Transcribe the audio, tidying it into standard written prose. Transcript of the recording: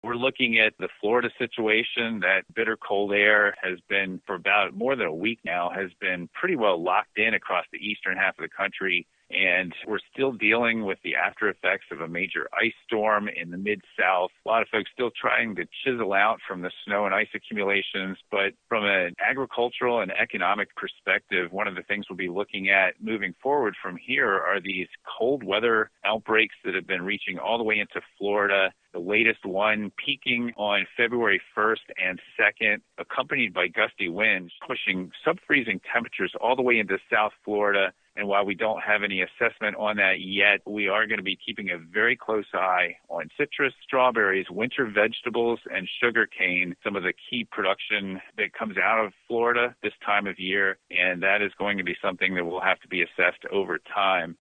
We're looking at the Florida situation. That bitter cold air has been, for about more than a week now, has been pretty well locked in across the eastern half of the country. And we're still dealing with the after effects of a major ice storm in the mid-south. A lot of folks still trying to chisel out from the snow and ice accumulations. But from an agricultural and economic perspective, one of the things we'll be looking at moving forward from here are these cold weather outbreaks that have been reaching all the way into Florida. The latest one peaking on February 1st and 2nd, accompanied by gusty winds, pushing sub-freezing temperatures all the way into South Florida. And while we don't have any assessment on that yet, we are going to be keeping a very close eye on citrus, strawberries, winter vegetables, and sugarcane, some of the key production that comes out of Florida this time of year. And that is going to be something that will have to be assessed over time.